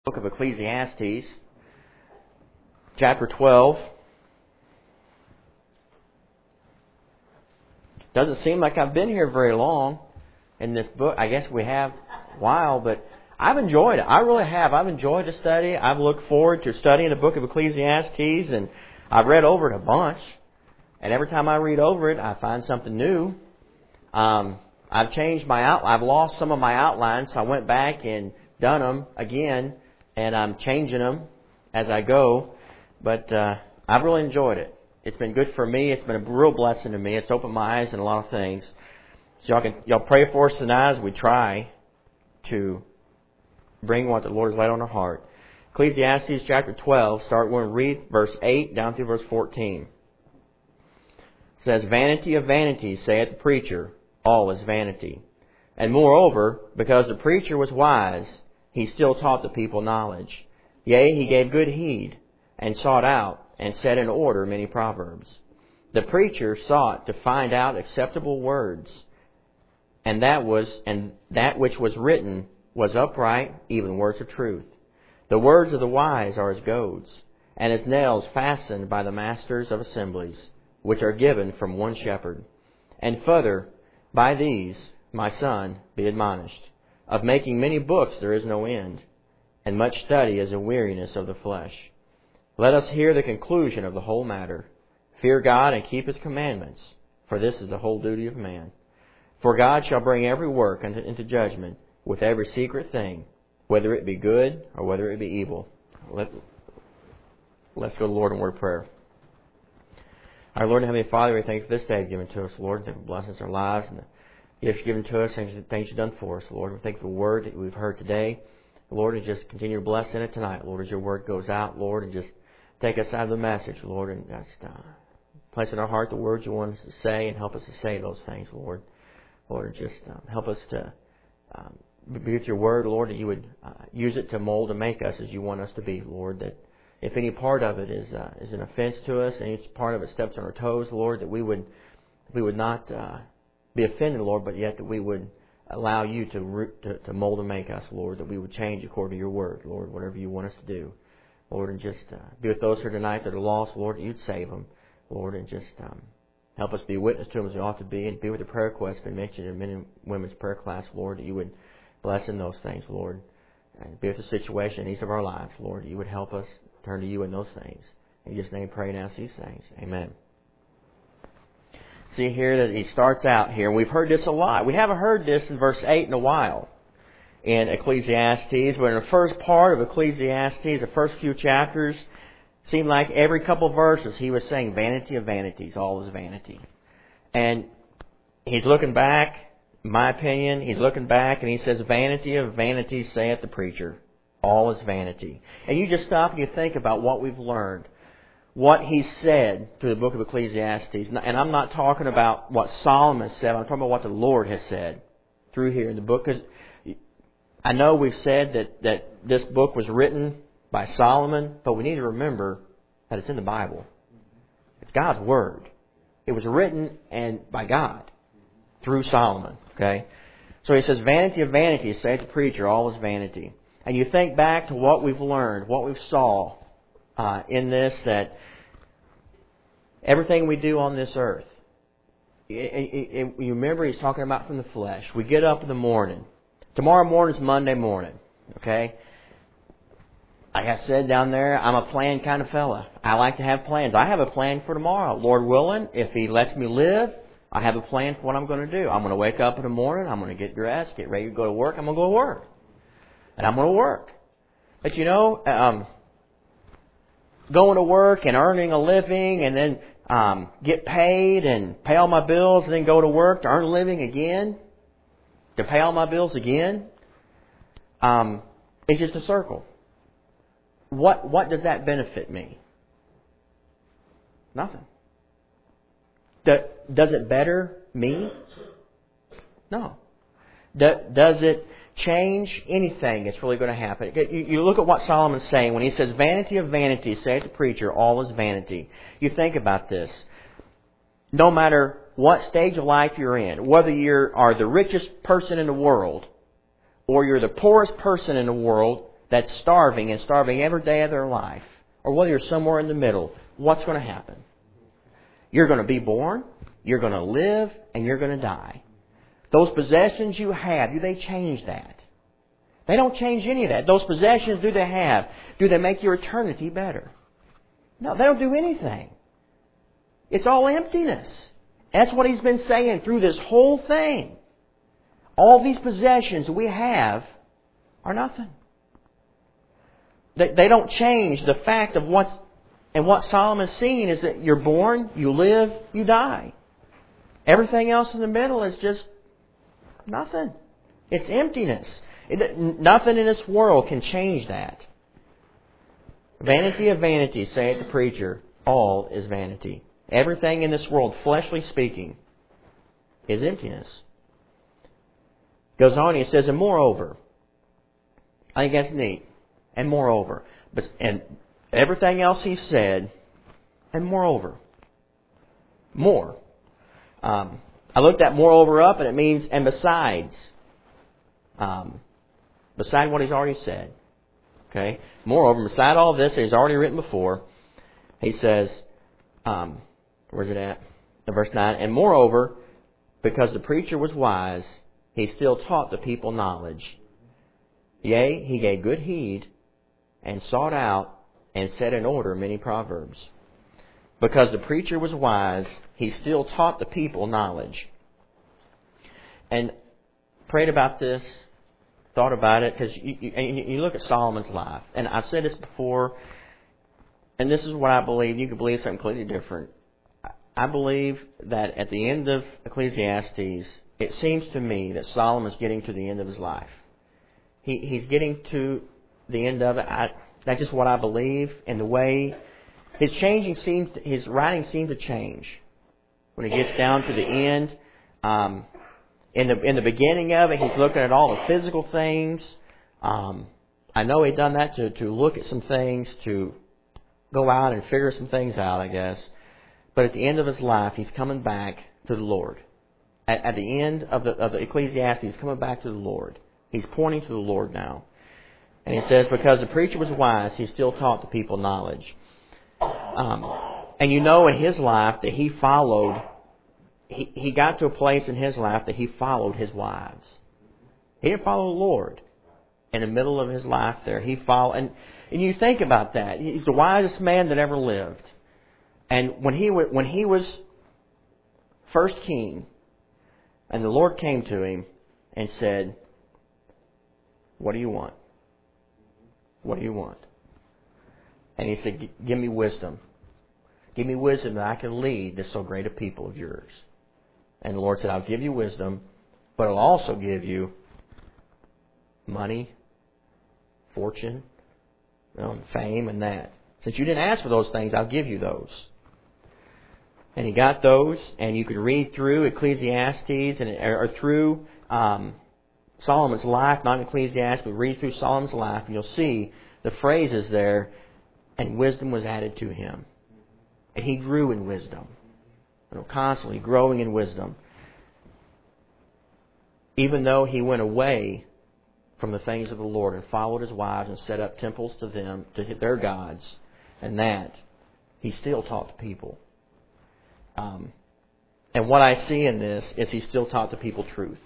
Book of Ecclesiastes, chapter 12. Doesn't seem like I've been here very long in this book. I guess we have a while, but I've enjoyed it. I really have. I've enjoyed the study. I've looked forward to studying the book of Ecclesiastes, and I've read over it a bunch. And every time I read over it, I find something new. I've changed my I've lost some of my outlines, so I went back and done them again. And I'm changing them as I go. But I've really enjoyed it. It's been good for me. It's been a real blessing to me. It's opened my eyes in a lot of things. So y'all pray for us tonight as we try to bring what the Lord has laid on our heart. Ecclesiastes chapter 12, we're going to read verse 8 down through verse 14. It says, "Vanity of vanities, saith the preacher, all is vanity. And moreover, because the preacher was wise, he still taught the people knowledge. Yea, he gave good heed, and sought out, and set in order many proverbs. The preacher sought to find out acceptable words, and that which was written was upright, even words of truth. The words of the wise are as goads, and as nails fastened by the masters of assemblies, which are given from one shepherd. And further, by these, my son, be admonished. Of making many books there is no end, and much study is a weariness of the flesh. Let us hear the conclusion of the whole matter. Fear God and keep His commandments, for this is the whole duty of man. For God shall bring every work into judgment with every secret thing, whether it be good or whether it be evil." Let's go to the Lord in word of prayer. Our Lord and Heavenly Father, we thank you for this day you've given to us, Lord. Thank you for blessing our lives and the gifts you've given to us, things you've done for us, Lord. We thank you for the word that we've heard today, Lord, and just continue to bless in it tonight, Lord, as your word goes out, Lord, and just take us out of the message, Lord, and just place in our heart the words you want us to say and help us to say those things, Lord. Lord, and just help us to be with your word, Lord, that you would use it to mold and make us as you want us to be, Lord, that if any part of it is an offense to us, and each part of it steps on our toes, Lord, that we would not be offended, Lord, but yet that we would allow you to mold and make us, Lord, that we would change according to your word, Lord, whatever you want us to do. Lord, and just be with those here tonight that are lost, Lord, that you'd save them, Lord, and just help us be witness to them as we ought to be, and be with the prayer requests been mentioned in men and women's prayer class, Lord, that you would bless in those things, Lord, and be with the situation in each of our lives, Lord, that you would help us turn to you in those things. In Jesus' name, pray and ask these things. Amen. See here that he starts out here, and we've heard this a lot. We haven't heard this in verse 8 in a while in Ecclesiastes, but in the first part of Ecclesiastes, the first few chapters, seemed like every couple of verses he was saying, vanity of vanities, all is vanity. And he's looking back, in my opinion, he's looking back and he says, vanity of vanities, saith the preacher, all is vanity. And you just stop and you think about what we've learned, what he said through the book of Ecclesiastes. And I'm not talking about what Solomon said. I'm talking about what the Lord has said through here in the book. Because I know we've said that this book was written by Solomon, but we need to remember that it's in the Bible. It's God's Word. It was written by God through Solomon. Okay, so he says, vanity of vanities, saith the preacher, all is vanity. And you think back to what we've learned, what we've saw in this, that everything we do on this earth, you remember he's talking about from the flesh. We get up in the morning. Tomorrow morning is Monday morning. Okay? Like I said down there, I'm a planned kind of fella. I like to have plans. I have a plan for tomorrow. Lord willing, if He lets me live, I have a plan for what I'm going to do. I'm going to wake up in the morning. I'm going to get dressed, get ready to go to work. I'm going to go to work. And I'm going to work. But you know, going to work and earning a living and then get paid and pay all my bills and then go to work to earn a living again, to pay all my bills again, it's just a circle. What does that benefit me? Nothing. Does it better me? No. Does it change anything that's really going to happen? You look at what Solomon's saying when he says, vanity of vanities, saith the preacher, all is vanity. You think about this. No matter what stage of life you're in, whether you are the richest person in the world or you're the poorest person in the world, that's starving and starving every day of their life, or whether you're somewhere in the middle, what's going to happen? You're going to be born, you're going to live, and you're going to die. Those possessions you have, do they change that? They don't change any of that. Those possessions, do they make your eternity better? No, they don't do anything. It's all emptiness. That's what he's been saying through this whole thing. All these possessions we have are nothing. They don't change the fact of what Solomon's seeing is that you're born, you live, you die. Everything else in the middle is just nothing. It's emptiness. Nothing in this world can change that. Vanity of vanity, saith the preacher, all is vanity. Everything in this world, fleshly speaking, is emptiness. Goes on, he says, and moreover, I think that's neat. And moreover, and everything else he said, and moreover, more. I looked that moreover up, and it means and besides. Beside what he's already said. Okay? Moreover, beside all this that he's already written before, he says, where's it at? Verse 9, and moreover, because the preacher was wise, he still taught the people knowledge. Yea, he gave good heed, and sought out, and set in order many proverbs. Because the preacher was wise, he still taught the people knowledge. And prayed about this, thought about it, because you look at Solomon's life, and I've said this before, and this is what I believe. You could believe something completely different. I believe that at the end of Ecclesiastes, it seems to me that Solomon's getting to the end of his life. He's getting to the end of it. That's just what I believe, and the way his writing seems to change when he gets down to the end. In the beginning of it, he's looking at all the physical things. I know he'd done that to look at some things, to go out and figure some things out, I guess. But at the end of his life, he's coming back to the Lord. At the end of the Ecclesiastes, he's coming back to the Lord. He's pointing to the Lord now. And he says, because the preacher was wise, he still taught the people knowledge. And you know in his life that he followed, he got to a place in his life that he followed his wives. He didn't follow the Lord. In the middle of his life there, he followed. And you think about that. He's the wisest man that ever lived. And when he was first king, and the Lord came to him and said, what do you want? What do you want? And he said, give me wisdom. Give me wisdom that I can lead this so great a people of yours. And the Lord said, I'll give you wisdom, but I'll also give you money, fortune, fame, and that. Since you didn't ask for those things, I'll give you those. And he got those, and you could read through Ecclesiastes or through Solomon's life, not Ecclesiastes, but read through Solomon's life, and you'll see the phrases there, and wisdom was added to him. And he grew in wisdom. Constantly growing in wisdom. Even though he went away from the things of the Lord and followed his wives and set up temples to them, to their gods, and that, he still taught the people. And what I see in this is he still taught the people truth.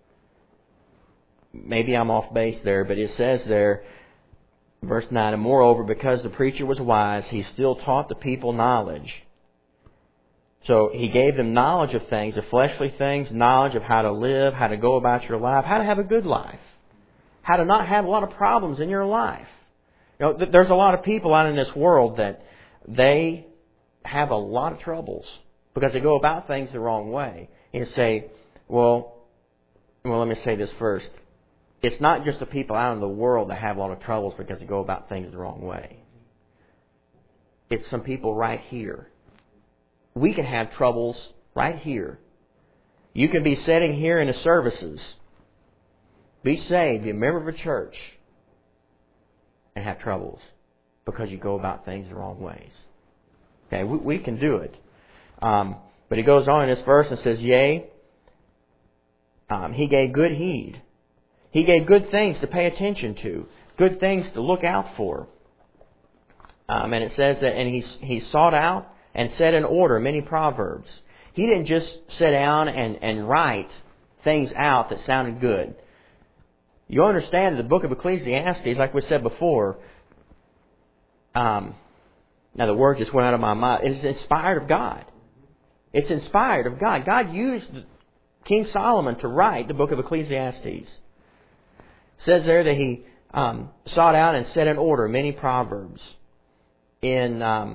Maybe I'm off base there, but it says there, verse 9, and moreover, because the preacher was wise, he still taught the people knowledge. So he gave them knowledge of things, of fleshly things, knowledge of how to live, how to go about your life, how to have a good life, how to not have a lot of problems in your life. There's a lot of people out in this world that they have a lot of troubles because they go about things the wrong way. And you say, well, let me say this first. It's not just the people out in the world that have a lot of troubles because they go about things the wrong way. It's some people right here. We can have troubles right here. You can be sitting here in the services, be saved, be a member of a church, and have troubles because you go about things the wrong ways. Okay, we can do it. But he goes on in this verse and says, yea, he gave good heed. He gave good things to pay attention to, good things to look out for. And it says that, and he sought out and set in order many proverbs. He didn't just sit down and write things out that sounded good. You understand the book of Ecclesiastes, like we said before, now the word just went out of my mouth, it's inspired of God. It's inspired of God. God used King Solomon to write the book of Ecclesiastes. It says there that he sought out and set in order many proverbs. In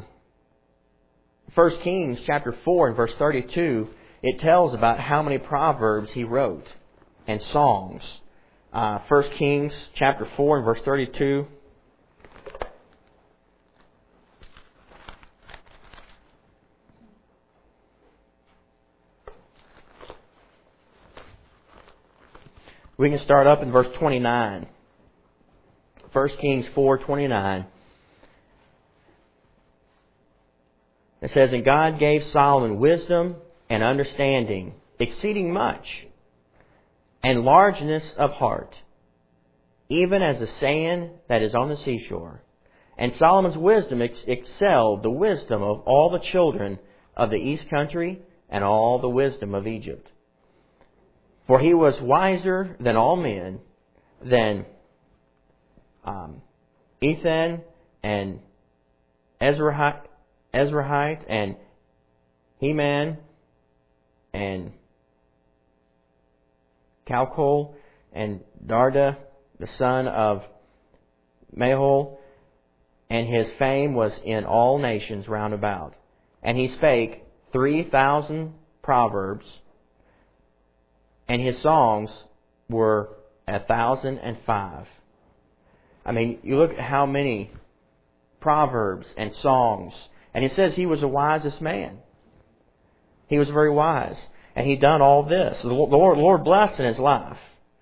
1 Kings chapter 4 and verse 32, it tells about how many proverbs he wrote and songs. 1 Kings chapter 4 and verse 32. We can start up in verse 29. 1 Kings 4:29. It says, "And God gave Solomon wisdom and understanding, exceeding much, and largeness of heart, even as the sand that is on the seashore. And Solomon's wisdom excelled the wisdom of all the children of the east country and all the wisdom of Egypt. For he was wiser than all men, than Ethan and Ezrahite and Heman and Calcol and Darda, the son of Mahol, and his fame was in all nations round about. And he spake 3,000 proverbs, and his songs were 1,005. I mean, you look at how many proverbs and songs. And it says he was the wisest man. He was very wise. And he done all this. The Lord blessed in his life.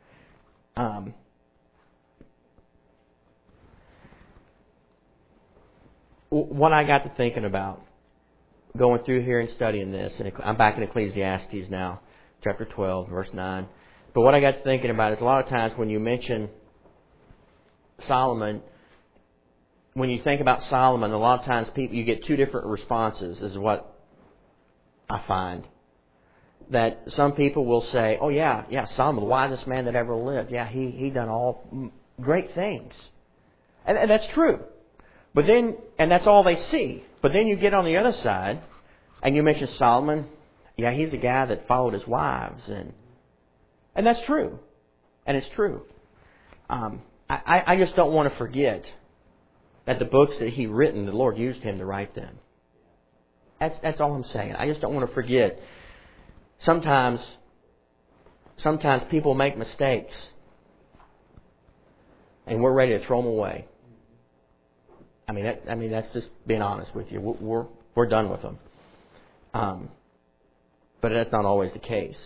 What I got to thinking about going through here and studying this, and I'm back in Ecclesiastes now, chapter 12, verse 9. But what I got to thinking about is a lot of times when you mention Solomon, when you think about Solomon, a lot of times you get two different responses, is what I find. That some people will say, oh yeah, Solomon, the wisest man that ever lived. Yeah, he done all great things. And that's true. But then, and that's all they see. But then you get on the other side, and you mention Solomon. Yeah, he's a guy that followed his wives. And that's true. And it's true. I just don't want to forget that the books that he written, the Lord used him to write them. That's all I'm saying. I just don't want to forget. Sometimes people make mistakes, and we're ready to throw them away. I mean that's just being honest with you. We're done with them. But that's not always the case.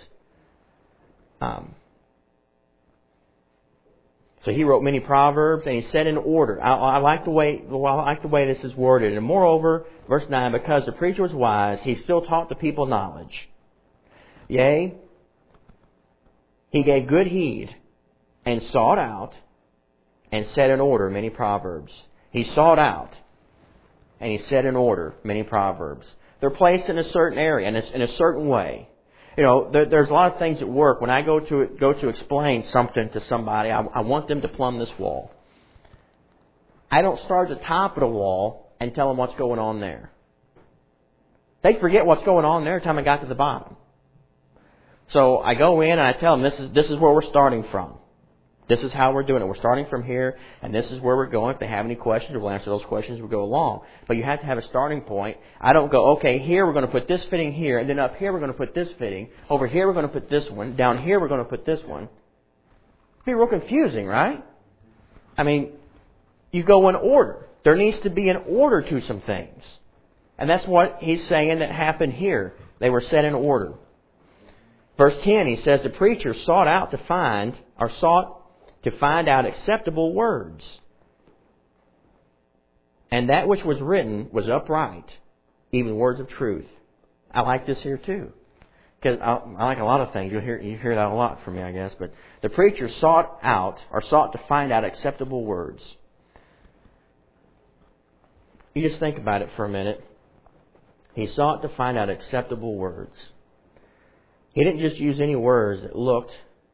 So he wrote many proverbs, and he set in order. I like the way this is worded. And moreover, verse 9, because the preacher was wise, he still taught the people knowledge. Yea, he gave good heed, and sought out, and set in order many proverbs. He sought out, and he set in order many proverbs. They're placed in a certain area, and in a certain way. You know, there's a lot of things at work. When I go to explain something to somebody, I want them to plumb this wall. I don't start at the top of the wall and tell them what's going on there. They forget what's going on there by the time I got to the bottom. So I go in and I tell them this is where we're starting from. This is how we're doing it. We're starting from here, and this is where we're going. If they have any questions, we'll answer those questions as we go along. But you have to have a starting point. I don't go, okay, here we're going to put this fitting here, and then up here we're going to put this fitting. Over here we're going to put this one. Down here we're going to put this one. It'd be real confusing, right? I mean, you go in order. There needs to be an order to some things. And that's what he's saying that happened here. They were set in order. Verse 10, he says, the preacher sought to find out acceptable words. And that which was written was upright, even words of truth. I like this here too. because I like a lot of things. You hear that a lot from me, I guess. But the preacher sought to find out acceptable words. You just think about it for a minute. He sought to find out acceptable words. He didn't just use any words that looked,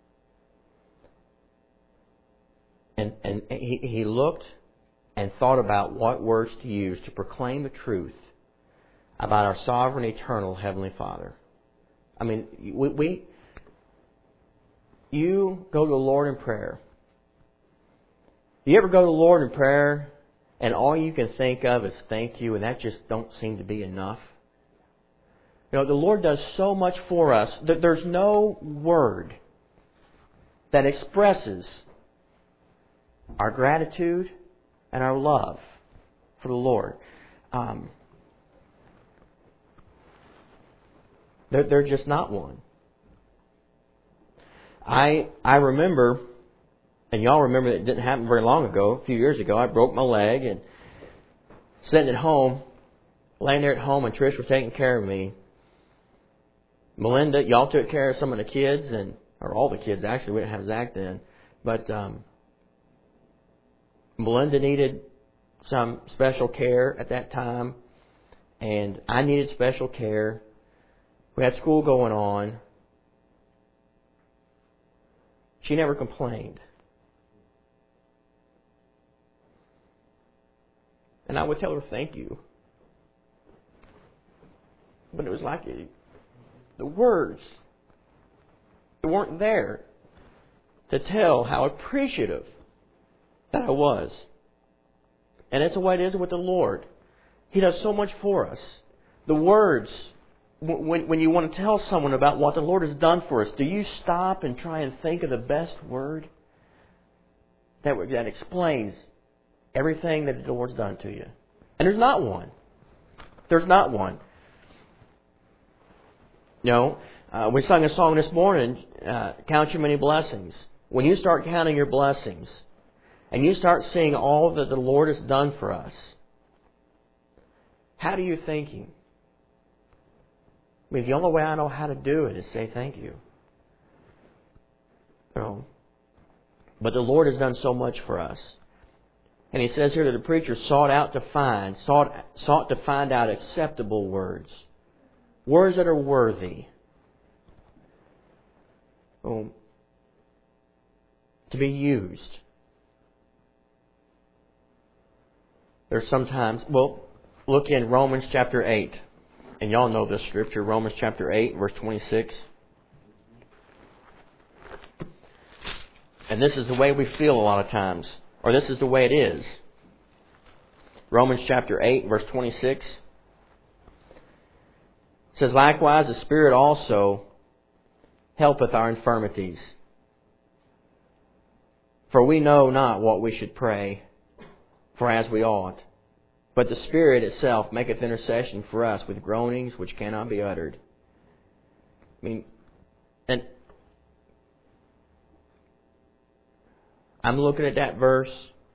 and he looked and thought about what words to use to proclaim the truth about our sovereign, eternal Heavenly Father. I mean, you go to the Lord in prayer. You ever go to the Lord in prayer and all you can think of is thank you, and that just don't seem to be enough? You know, the Lord does so much for us that there's no word that expresses our gratitude and our love for the Lord. They're just not one. I remember, and y'all remember it didn't happen very long ago, a few years ago, I broke my leg and sitting at home, laying there at home, and Trish was taking care of me. Melinda, y'all took care of some of the kids, or all the kids actually, we didn't have Zach then, but Melinda needed some special care at that time, and I needed special care. We had school going on. She never complained. And I would tell her thank you. But it was like the words, they weren't there to tell how appreciative that I was. And that's the way it is with the Lord. He does so much for us. The words, when you want to tell someone about what the Lord has done for us, do you stop and try and think of the best word that explains everything that the Lord's done to you? And there's not one. There's not one. You know, we sung a song this morning, Count Your Many Blessings. When you start counting your blessings, and you start seeing all that the Lord has done for us, how do you thinking? I mean, the only way I know how to do it is say thank you. You know, but the Lord has done so much for us. And he says here that the preacher sought to find out acceptable words. Words that are worthy. To be used. There's sometimes, look in Romans chapter 8. And y'all know this scripture, Romans chapter 8, verse 26. And this is the way we feel a lot of times. Or this is the way it is. Romans chapter 8, verse 26. It says, likewise, the Spirit also helpeth our infirmities. For we know not what we should pray for as we ought. But the Spirit itself maketh intercession for us with groanings which cannot be uttered. I mean, and I'm looking at that verse,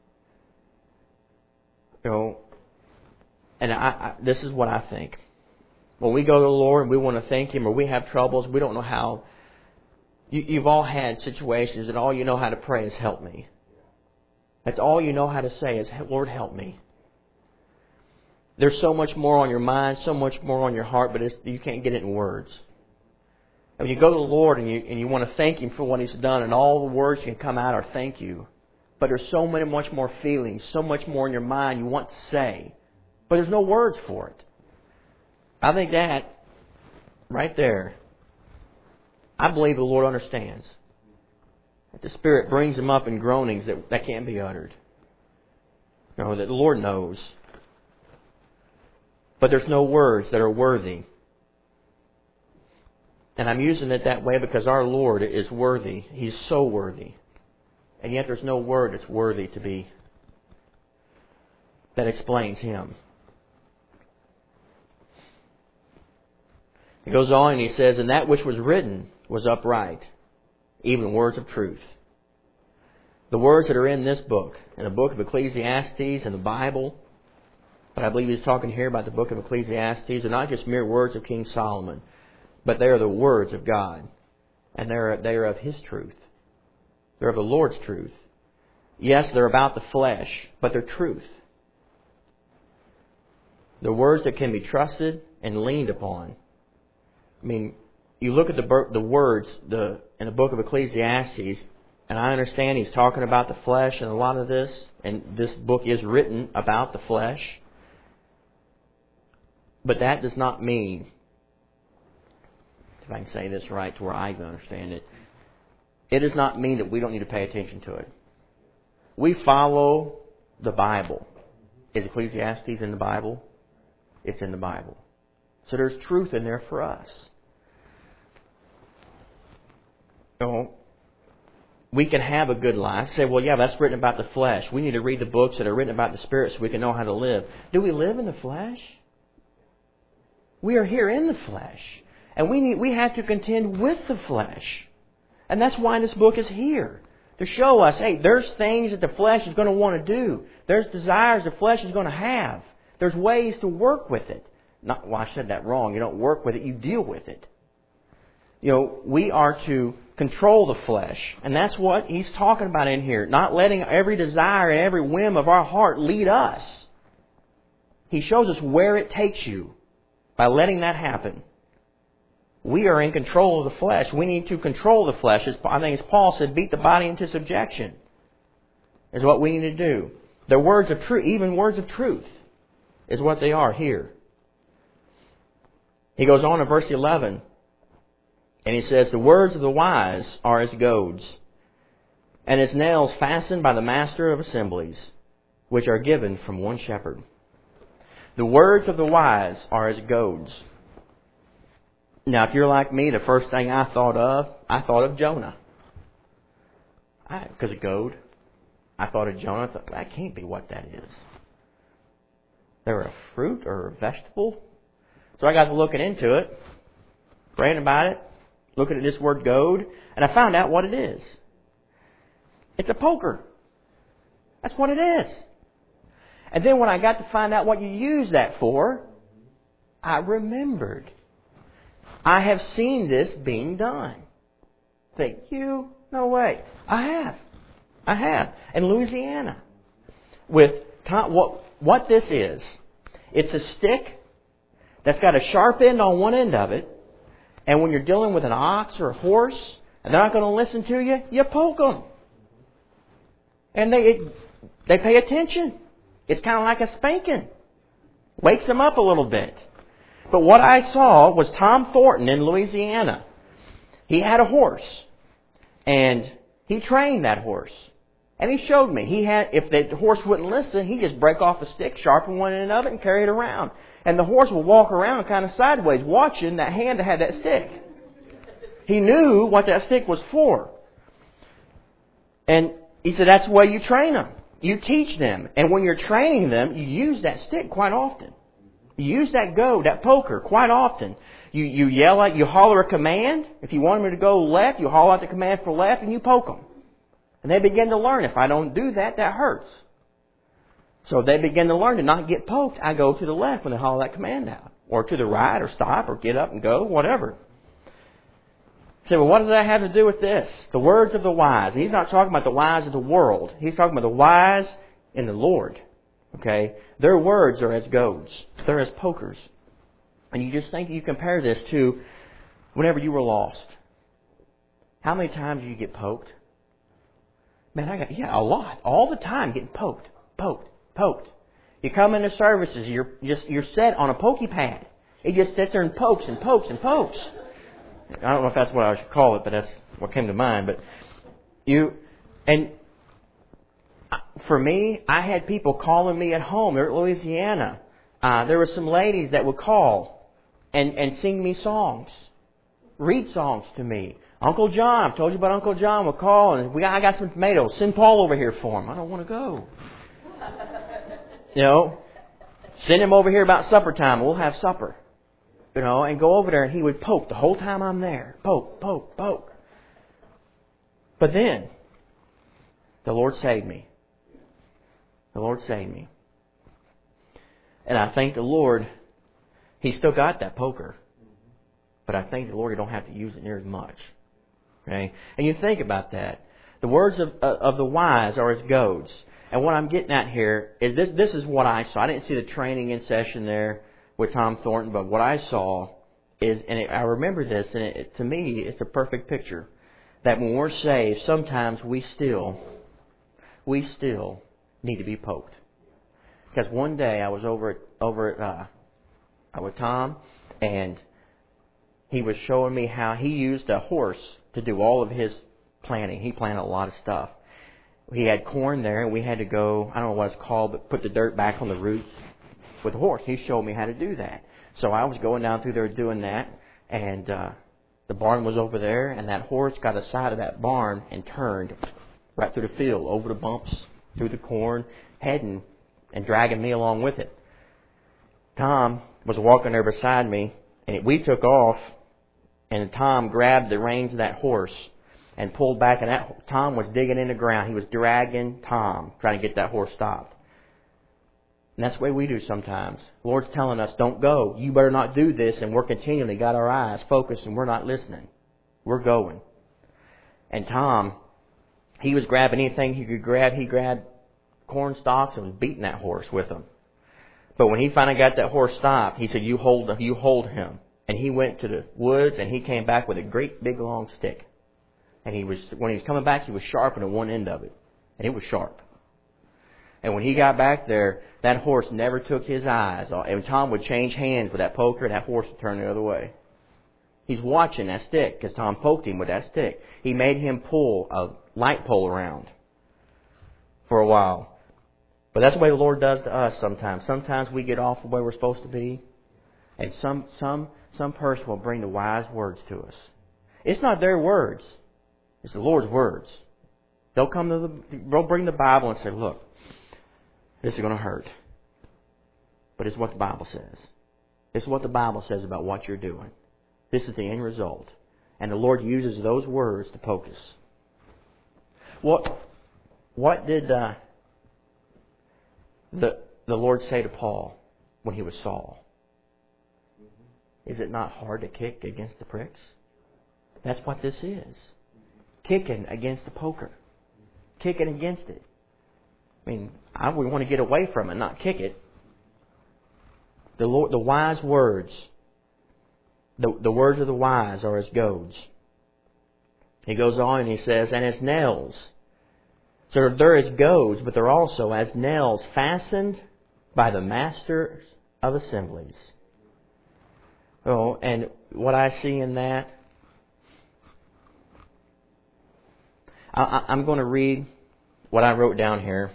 you know, and this is what I think. When we go to the Lord and we want to thank Him, or we have troubles, we don't know how. You've all had situations that all you know how to pray is help me. That's all you know how to say is, Lord, help me. There's so much more on your mind, so much more on your heart, but you can't get it in words. And when you go to the Lord and you want to thank Him for what He's done, and all the words can come out are thank you. But there's so much more feelings, so much more in your mind you want to say, but there's no words for it. I think that, right there, I believe the Lord understands. That the Spirit brings them up in groanings that can't be uttered. You know, that the Lord knows. But there's no words that are worthy. And I'm using it that way because our Lord is worthy. He's so worthy. And yet there's no word that's worthy to be, that explains Him. He goes on and he says, and that which was written was upright, even words of truth. The words that are in this book, in the book of Ecclesiastes and the Bible, but I believe he's talking here about the book of Ecclesiastes, are not just mere words of King Solomon. but they are the words of God. And they are of His truth. They're of the Lord's truth. Yes, they're about the flesh, but they're truth. The words that can be trusted and leaned upon. I mean, you look at the words in the book of Ecclesiastes, and I understand he's talking about the flesh and a lot of this, and this book is written about the flesh. But that does not mean, if I can say this right to where I can understand it, it does not mean that we don't need to pay attention to it. We follow the Bible. Is Ecclesiastes in the Bible? It's in the Bible. So there's truth in there for us. You know, we can have a good life. Say, well, yeah, that's written about the flesh. We need to read the books that are written about the Spirit so we can know how to live. Do we live in the flesh? We are here in the flesh. And we have to contend with the flesh. And that's why this book is here. To show us, hey, there's things that the flesh is going to want to do. There's desires the flesh is going to have. There's ways to work with it. Well, I said that wrong. You don't work with it, you deal with it. You know, we are to control the flesh. And that's what he's talking about in here. Not letting every desire and every whim of our heart lead us. He shows us where it takes you by letting that happen. We are in control of the flesh. We need to control the flesh. I think as Paul said, beat the body into subjection is what we need to do. The words of truth, even words of truth, is what they are here. He goes on in verse 11, and he says, the words of the wise are as goads, and as nails fastened by the master of assemblies, which are given from one shepherd. The words of the wise are as goads. Now, if you're like me, the first thing I thought of Jonah. Because of goad. I thought of Jonah. I thought, that can't be what that is. They're a fruit or a vegetable? So I got to looking into it, praying about it, looking at this word goad, and I found out what it is. It's a poker. That's what it is. And then when I got to find out what you use that for, I remembered. I have seen this being done. Think you? No way. I have. In Louisiana. With what this is. It's a stick that's got a sharp end on one end of it. And when you're dealing with an ox or a horse, and they're not going to listen to you, you poke them. And they pay attention. It's kind of like a spanking. Wakes them up a little bit. But what I saw was Tom Thornton in Louisiana. He had a horse. And he trained that horse. And he showed me. If the horse wouldn't listen, he'd just break off the stick, sharpen one end of it, and carry it around. And the horse would walk around kind of sideways, watching that hand that had that stick. He knew what that stick was for. And he said, that's the way you train them. You teach them. And when you're training them, you use that stick quite often. You use that goad, that poker, quite often. You yell you holler a command. If you want them to go left, you holler out the command for left and you poke them. And they begin to learn, if I don't do that, that hurts. So they begin to learn to not get poked. I go to the left when they holler that command out. Or to the right, or stop, or get up and go, whatever. You say, well, what does that have to do with this? The words of the wise. He's not talking about the wise of the world. He's talking about the wise in the Lord. Okay? Their words are as goads. They're as pokers. And you just think you compare this to whenever you were lost. How many times do you get poked? Man, a lot. All the time getting poked. You come into services, you're set on a pokey pad. It just sits there and pokes and pokes and pokes. I don't know if that's what I should call it, but that's what came to mind. But for me, I had people calling me at home. They're at Louisiana. There were some ladies that would call and sing me songs, read songs to me. Uncle John, I've told you about Uncle John, would call and I got some tomatoes. Send Paul over here for him. I don't want to go. Send him over here about supper time. We'll have supper. And go over there and he would poke the whole time I'm there. Poke. But then, the Lord saved me. And I thank the Lord, He still got that poker. but I thank the Lord you don't have to use it near as much. Okay? And you think about that. The words of the wise are as goads. And what I'm getting at here is this is what I saw. I didn't see the training in session there with Tom Thornton, but what I saw is, and I remember this, and to me, it's a perfect picture, that when we're saved, sometimes we still need to be poked. Because one day I was over with Tom, and he was showing me how he used a horse to do all of his planting. He planted a lot of stuff. He had corn there, and we had to go, I don't know what it's called, but put the dirt back on the roots with the horse. He showed me how to do that. So I was going down through there doing that, and the barn was over there, and that horse got the side of that barn and turned right through the field, over the bumps, through the corn, heading and dragging me along with it. Tom was walking there beside me, and we took off, and Tom grabbed the reins of that horse and pulled back, and Tom was digging in the ground. He was dragging Tom, trying to get that horse stopped. And that's the way we do sometimes. The Lord's telling us, don't go. You better not do this, and we're continually got our eyes focused, and we're not listening. We're going. And Tom, he was grabbing anything he could grab. He grabbed corn stalks and was beating that horse with them. But when he finally got that horse stopped, he said, you hold him. And he went to the woods, and he came back with a great big long stick. And when he was coming back, he was sharpening one end of it. And it was sharp. And when he got back there, that horse never took his eyes. And Tom would change hands with that poker, and that horse would turn the other way. He's watching that stick because Tom poked him with that stick. He made him pull a light pole around for a while. But that's the way the Lord does to us sometimes. Sometimes we get off the way we're supposed to be, and some person will bring the wise words to us. It's not their words. It's the Lord's words. They'll bring the Bible and say, look, this is going to hurt. But it's what the Bible says. This is what the Bible says about what you're doing. This is the end result. And the Lord uses those words to poke us. What did the Lord say to Paul when he was Saul? Is it not hard to kick against the pricks? That's what this is. Kicking against the poker. Kicking against it. I mean, we want to get away from it, not kick it. The wise words, the words of the wise are as goads. He goes on and he says, and as nails. So they're as goads, but they're also as nails fastened by the masters of assemblies. Oh, and what I see in that, I'm going to read what I wrote down here.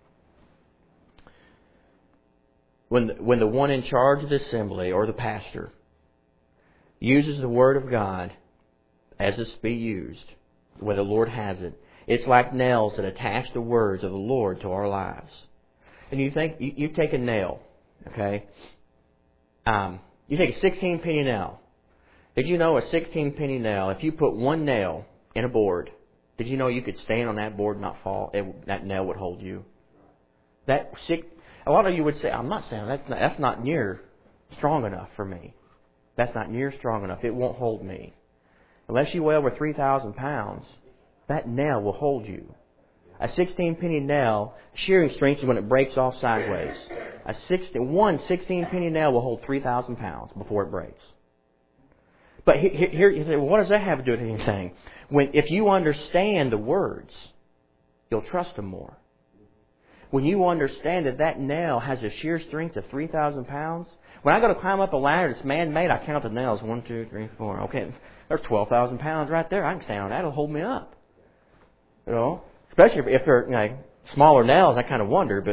When the one in charge of the assembly, or the pastor, uses the Word of God as it's to be used, the way the Lord has it, it's like nails that attach the words of the Lord to our lives. And you think, you take a nail, okay? You take a 16-penny nail. Did you know a 16-penny nail, if you put one nail in a board, did you know you could stand on that board and not fall? That nail would hold you. A lot of you would say, I'm not saying that's not near strong enough for me. That's not near strong enough. It won't hold me. Unless you weigh over 3,000 pounds, that nail will hold you. A 16-penny nail, shearing strength is when it breaks off sideways. One 16-penny nail will hold 3,000 pounds before it breaks. But here you say, well, what does that have to do with anything? If you understand the words, you'll trust them more. When you understand that nail has a shear strength of 3,000 pounds, when I go to climb up a ladder that's man-made, I count the nails. 1, 2, 3, 4. Okay, there's 12,000 pounds right there. I can stand on that. It'll hold me up. You know, especially if they're smaller nails. I kind of wonder,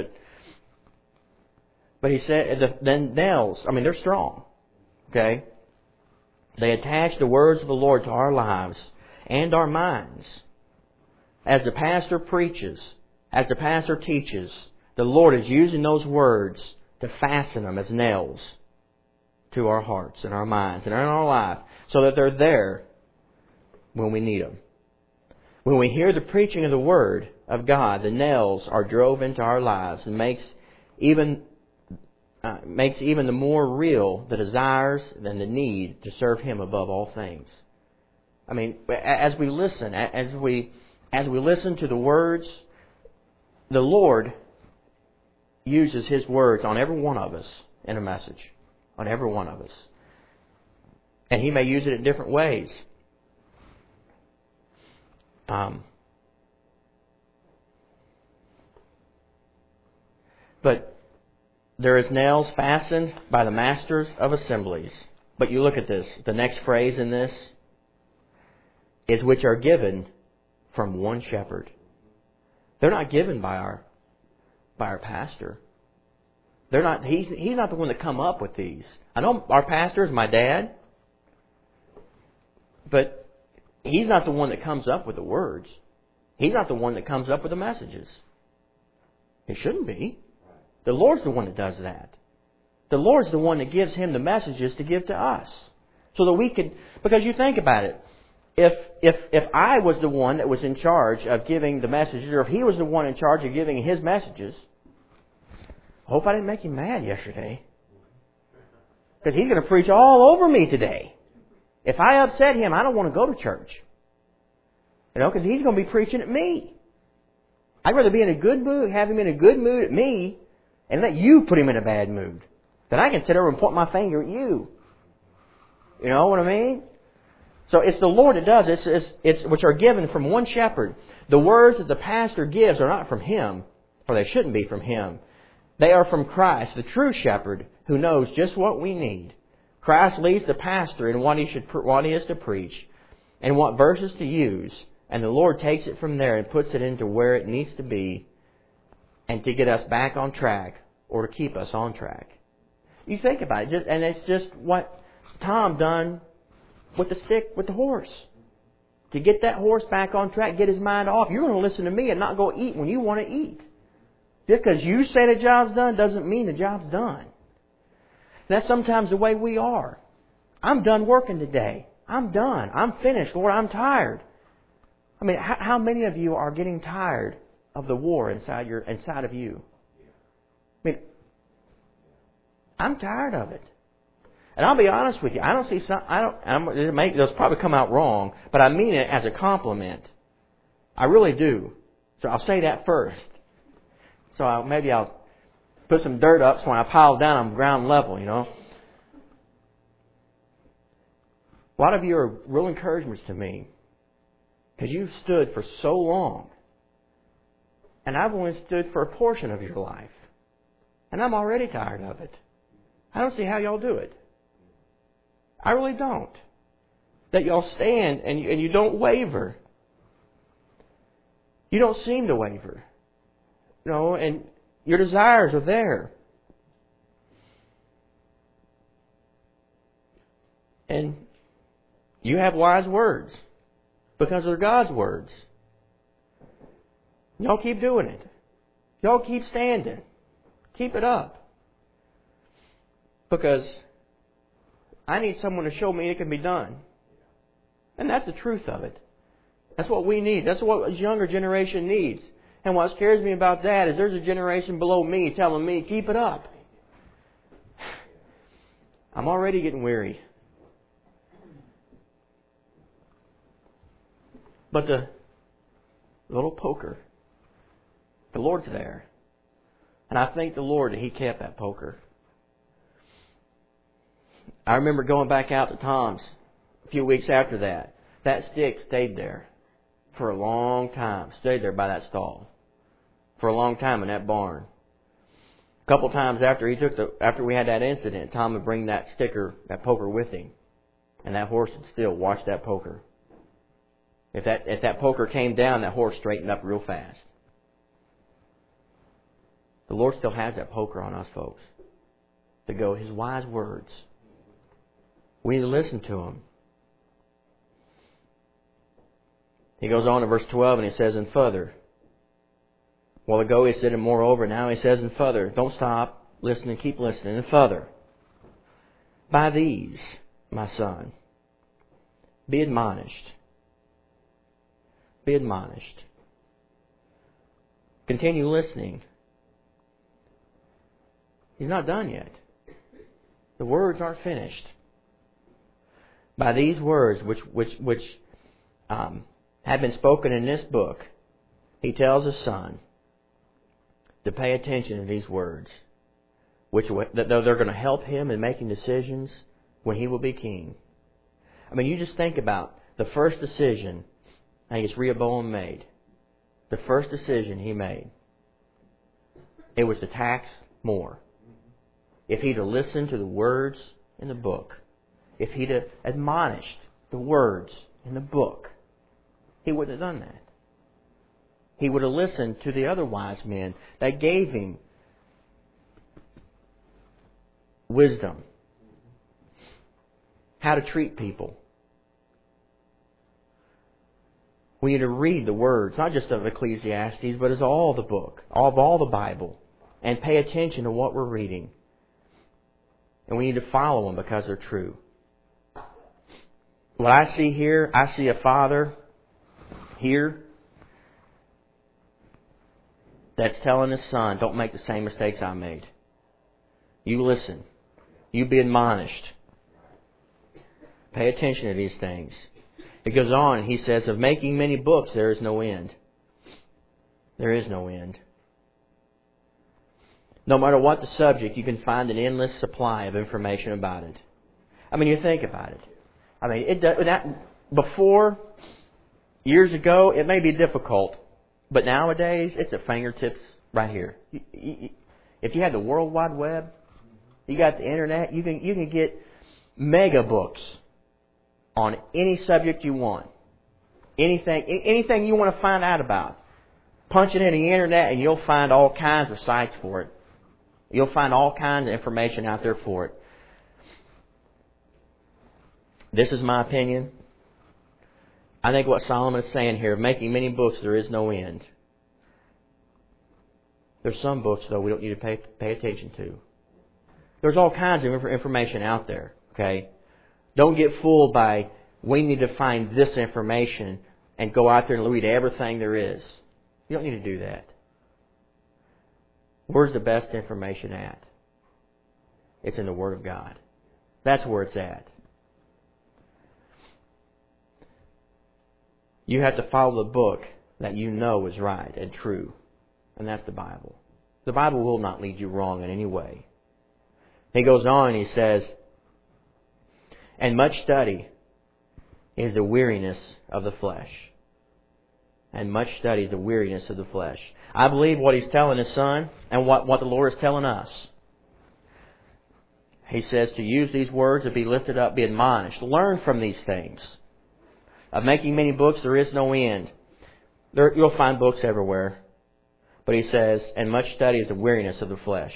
but he said the nails. I mean, they're strong. Okay, they attach the words of the Lord to our lives and our minds. As the pastor preaches, as the pastor teaches, the Lord is using those words to fasten them as nails to our hearts and our minds and in our life, so that they're there when we need them. When we hear the preaching of the Word of God, the nails are drove into our lives and makes even makes even the more real the desires and the need to serve Him above all things. I mean, as we listen to the words, the Lord uses His words on every one of us in a message, on every one of us. And He may use it in different ways. But there is nails fastened by the masters of assemblies. But you look at this. The next phrase in this is which are given from one shepherd. They're not given by our pastor. They're not. He's not the one that come up with these. I know our pastor is my dad, but he's not the one that comes up with the words. He's not the one that comes up with the messages. It shouldn't be. The Lord's the one that does that. The Lord's the one that gives Him the messages to give to us. So that we could, because you think about it, if I was the one that was in charge of giving the messages, or if He was the one in charge of giving His messages, I hope I didn't make Him mad yesterday. Because He's going to preach all over me today. If I upset Him, I don't want to go to church. Because He's going to be preaching at me. I'd rather be in a good mood, have Him in a good mood at me, and let you put Him in a bad mood. Then I can sit over and point my finger at you. You know what I mean? So it's the Lord that does it. It's which are given from one shepherd. The words that the pastor gives are not from him, or they shouldn't be from him. They are from Christ, the true shepherd, who knows just what we need. Christ leads the pastor in what he is to preach, and what verses to use, and the Lord takes it from there and puts it into where it needs to be, and to get us back on track, or to keep us on track. You think about it, and it's just what Tom done with the stick, with the horse. To get that horse back on track, get his mind off. You're going to listen to me and not go eat when you want to eat. Just because you say the job's done doesn't mean the job's done. That's sometimes the way we are. I'm done working today. I'm done. I'm finished. Lord, I'm tired. I mean, how many of you are getting tired of the war inside of you? I mean, I'm tired of it. And I'll be honest with you, I don't see some. It'll probably come out wrong, but I mean it as a compliment. I really do. So I'll say that first. So maybe I'll put some dirt up so when I pile down, I'm ground level. You know. A lot of you are real encouragements to me because you've stood for so long, and I've only stood for a portion of your life, and I'm already tired of it. I don't see how y'all do it. I really don't. That y'all stand and you don't waver. You don't seem to waver. You know, and your desires are there. And you have wise words because they're God's words. Y'all keep doing it. Y'all keep standing. Keep it up. Because I need someone to show me it can be done. And that's the truth of it. That's what we need. That's what this younger generation needs. And what scares me about that is there's a generation below me telling me, keep it up. I'm already getting weary. But the little poker, the Lord's there. And I thank the Lord that He kept that poker. I remember going back out to Tom's a few weeks after that. That stick stayed there for a long time. Stayed there by that stall for a long time in that barn. A couple times after we had that incident, Tom would bring that poker with him, and that horse would still watch that poker. If that poker came down, that horse straightened up real fast. The Lord still has that poker on us, folks. To go His wise words. We need to listen to Him. He goes on in verse 12 and he says, and further. A while ago he said, and moreover, now he says, and further. Don't stop. Listen and keep listening. And further. By these, my son, be admonished. Be admonished. Continue listening. He's not done yet. The words aren't finished. By these words, which have been spoken in this book, He tells His Son to pay attention to these words, that they're going to help Him in making decisions when He will be king. I mean, you just think about the first decision I think it's Rehoboam made. The first decision he made, it was to tax more. If he'd have listened to the words in the book, if he'd have admonished the words in the book, he wouldn't have done that. He would have listened to the other wise men that gave him wisdom, how to treat people. We need to read the words, not just of Ecclesiastes, but as all the book, of all the Bible, and pay attention to what we're reading. And we need to follow them because they're true. What I see here, I see a father here that's telling his son, don't make the same mistakes I made. You listen. You be admonished. Pay attention to these things. It goes on, he says, of making many books, there is no end. There is no end. No matter what the subject, you can find an endless supply of information about it. I mean, you think about it. I mean, before, years ago, it may be difficult. But nowadays, it's at fingertips right here. If you have the World Wide Web, you got the Internet, you can get mega books on any subject you want. Anything you want to find out about. Punch it in the Internet and you'll find all kinds of sites for it. You'll find all kinds of information out there for it. This is my opinion. I think what Solomon is saying here, making many books, there is no end. There's some books, though, we don't need to pay attention to. There's all kinds of information out there, okay? Don't get fooled by, we need to find this information and go out there and read everything there is. You don't need to do that. Where's the best information at? It's in the Word of God. That's where it's at. You have to follow the book that you know is right and true. And that's the Bible. The Bible will not lead you wrong in any way. He goes on and he says, and much study is the weariness of the flesh. And much study is the weariness of the flesh. I believe what he's telling his son and what the Lord is telling us. He says to use these words, to be lifted up, be admonished. Learn from these things. Of making many books, there is no end. You'll find books everywhere. But he says, and much study is the weariness of the flesh.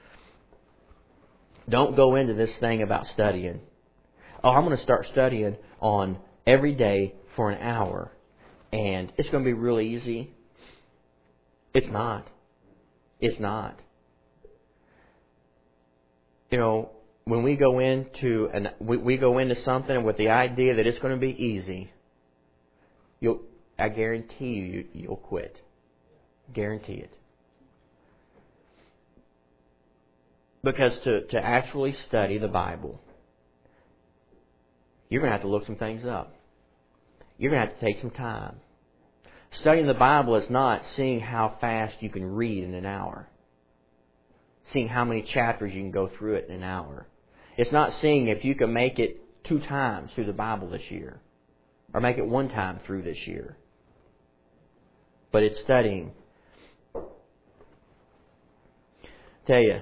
Don't go into this thing about studying. Oh, I'm going to start studying on every day for an hour. And it's going to be really easy. It's not. It's not. You know, when we go into we go into something with the idea that it's going to be easy, I guarantee you'll quit. Guarantee it. Because to actually study the Bible, you're going to have to look some things up. You're going to have to take some time. Studying the Bible is not seeing how fast you can read in an hour. Seeing how many chapters you can go through it in an hour. It's not seeing if you can make it 2 times through the Bible this year. Or make it 1 time through this year. But it's studying. Tell you,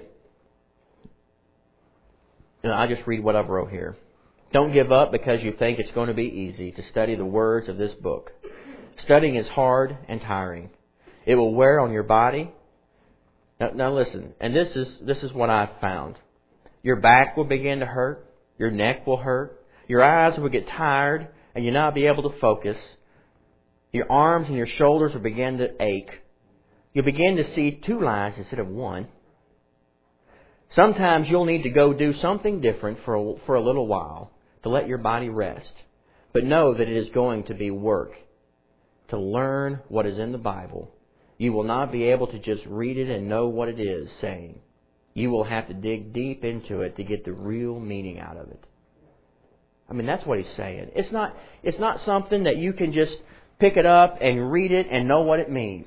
I just read what I've wrote here. Don't give up because you think it's going to be easy to study the words of this book. Studying is hard and tiring. It will wear on your body. Now listen, and this is what I've found. Your back will begin to hurt. Your neck will hurt. Your eyes will get tired and you'll not be able to focus. Your arms and your shoulders will begin to ache. You'll begin to see 2 lines instead of 1. Sometimes you'll need to go do something different for a little while to let your body rest. But know that it is going to be work to learn what is in the Bible. You will not be able to just read it and know what it is saying. You will have to dig deep into it to get the real meaning out of it. I mean, that's what he's saying. It's not something that you can just pick it up and read it and know what it means.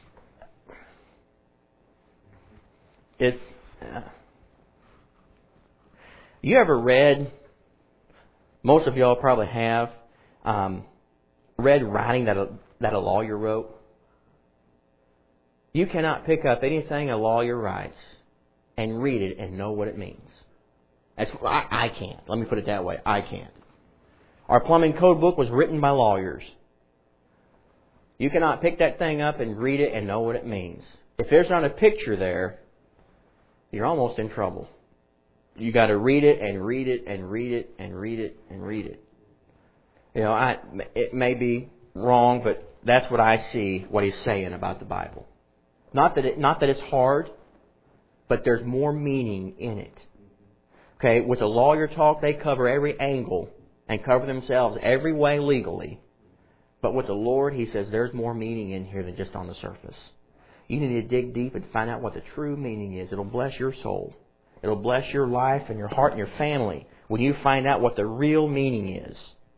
You ever read, most of y'all probably have, read writing that a lawyer wrote? You cannot pick up anything a lawyer writes and read it and know what it means. I can't. Let me put it that way. I can't. Our plumbing code book was written by lawyers. You cannot pick that thing up and read it and know what it means. If there's not a picture there, you're almost in trouble. You got to read it and read it and read it and read it and read it. You know, it may be wrong, but that's what I see what he's saying about the Bible. Not that it's hard, but there's more meaning in it. Okay, with the lawyer talk, they cover every angle and cover themselves every way legally. But with the Lord, He says there's more meaning in here than just on the surface. You need to dig deep and find out what the true meaning is. It'll bless your soul. It'll bless your life and your heart and your family when you find out what the real meaning is.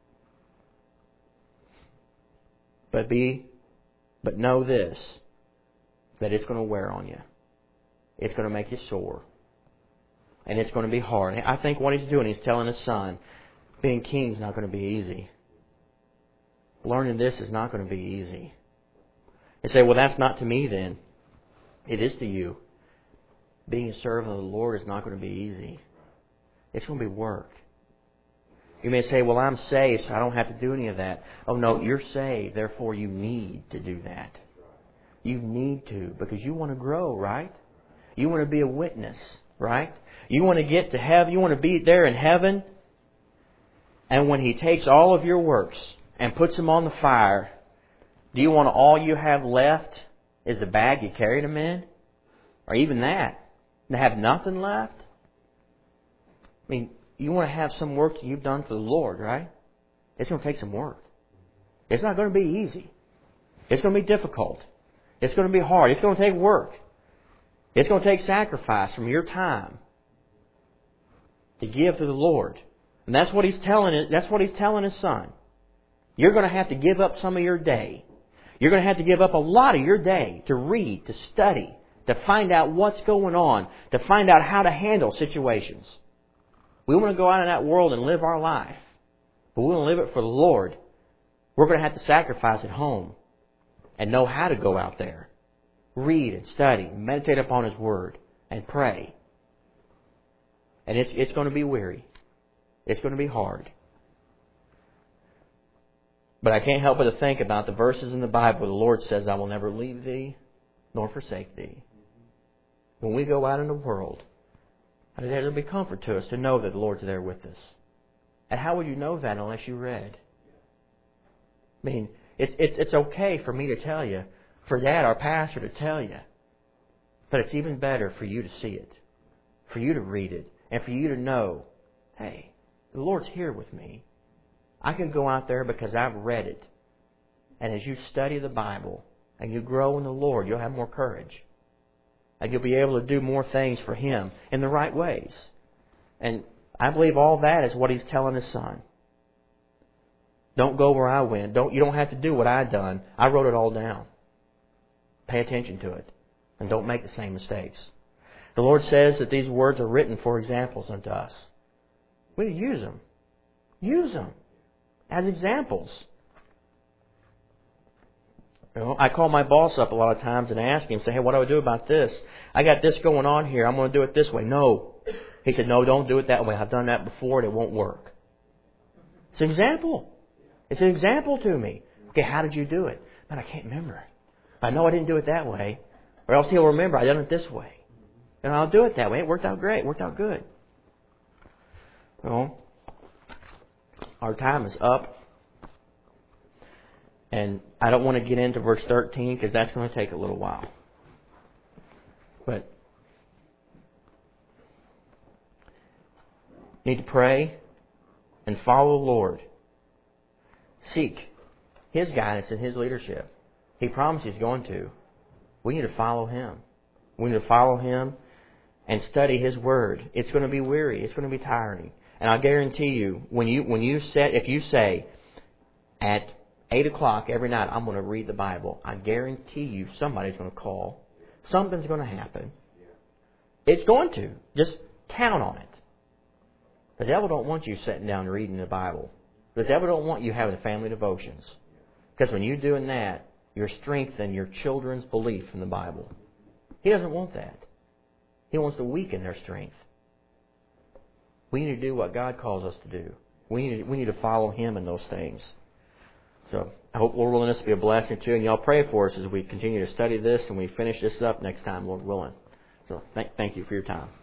But know this, that it's going to wear on you. It's going to make you sore. And it's going to be hard. I think what He's doing, He's telling His Son, being king is not going to be easy. Learning this is not going to be easy. You say, well, that's not to me then. It is to you. Being a servant of the Lord is not going to be easy. It's going to be work. You may say, well, I'm saved, so I don't have to do any of that. Oh, no, you're saved, therefore you need to do that. You need to, because you want to grow, right? You want to be a witness, right? You want to get to heaven. You want to be there in heaven. And when He takes all of your works and puts them on the fire, do you want all you have left is the bag you carried them in? Or even that? To have nothing left? I mean, you want to have some work that you've done for the Lord, right? It's going to take some work. It's not going to be easy. It's going to be difficult. It's going to be hard. It's going to take work. It's going to take sacrifice from your time to give to the Lord. And that's what He's telling. That's what He's telling His Son. You're going to have to give up some of your day. You're going to have to give up a lot of your day to read, to study, to find out what's going on, to find out how to handle situations. We want to go out in that world and live our life, but we want to live it for the Lord. We're going to have to sacrifice at home and know how to go out there. Read and study, meditate upon His Word, and pray. And it's going to be weary. It's going to be hard. But I can't help but to think about the verses in the Bible where the Lord says, I will never leave thee nor forsake thee. When we go out in the world, it'll be comfort to us to know that the Lord's there with us. And how would you know that unless you read? I mean, it's okay for me to tell you, for Dad, our pastor, to tell you. But it's even better for you to see it, for you to read it, and for you to know, hey, the Lord's here with me. I can go out there because I've read it. And as you study the Bible and you grow in the Lord, you'll have more courage. And you'll be able to do more things for Him in the right ways. And I believe all that is what He's telling His Son. Don't go where I went. You don't have to do what I've done. I wrote it all down. Pay attention to it. And don't make the same mistakes. The Lord says that these words are written for examples unto us. We need to use them. Use them as examples. You know, I call my boss up a lot of times and ask him, say, hey, what do I do about this? I got this going on here. I'm going to do it this way. No. He said, no, don't do it that way. I've done that before and it won't work. It's an example. It's an example to me. Okay, how did you do it? Man, I can't remember. I know I didn't do it that way. Or else he'll remember I done it this way. And I'll do it that way. It worked out great. It worked out good. Well, our time is up. And I don't want to get into verse 13 because that's going to take a little while. But you need to pray and follow the Lord. Seek His guidance and His leadership. He promised He's going to. We need to follow Him. We need to follow Him and study His Word. It's going to be weary. It's going to be tiring. And I guarantee you, if you say at 8 o'clock every night, I'm going to read the Bible, I guarantee you somebody's going to call. Something's going to happen. It's going to. Just count on it. The devil don't want you sitting down and reading the Bible. The devil don't want you having family devotions. Because when you're doing that, you're strengthening your children's belief in the Bible. He doesn't want that. He wants to weaken their strength. We need to do what God calls us to do. We need to follow Him in those things. So I hope, Lord willing, this will be a blessing to you. And y'all pray for us as we continue to study this and we finish this up next time, Lord willing. So thank you for your time.